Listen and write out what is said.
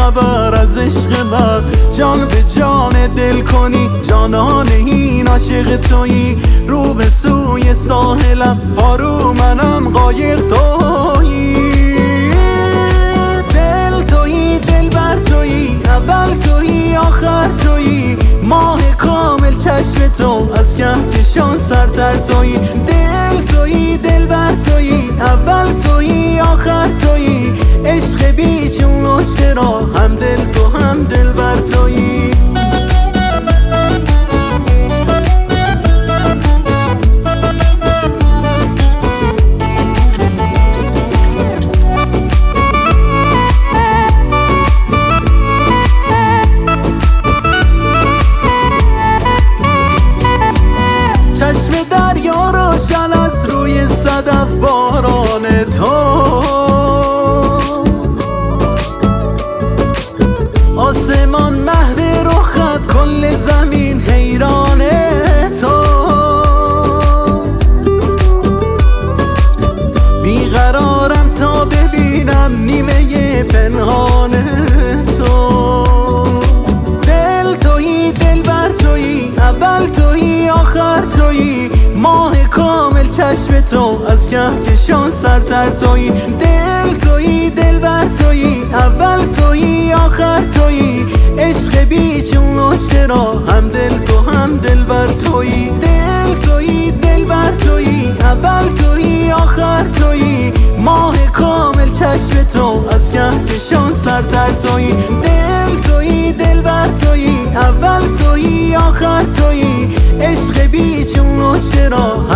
خبر از عشق من. جان به جان دل کنی جانان این عاشق تویی. رو به سوی ساحلم پارو منم قایق تویی. دل تویی دلبر تویی اول تویی آخر تویی. ماه کامل چشم تو از کهکشان سرتر تویی. دل تویی دلبر تویی اول تویی آخر تویی. عشق بی چون و چرا هم دل تو هم دلبر تویی. چشم دریا روشن از روی صدف باران تو. آسمان محو رخت کل زمین حیران تو. بیقرارم تا ببینم نیمه پنهان تو. دل تویی دلبر تویی اول تویی آخر تویی. ماه کامل چشم تو از کهکشان سرتر تویی. دل تویی دلبر تویی اول تویی آخر تویی. عشق بی چون و چرا هم دل تو هم دلبر تویی. دل تویی دلبر تویی اول تویی آخر تویی. ماه کامل چشم تو از کهکشان سرتر تویی. دل تویی دلبر تویی اول تویی آخر تویی. عشق بی چون و چرا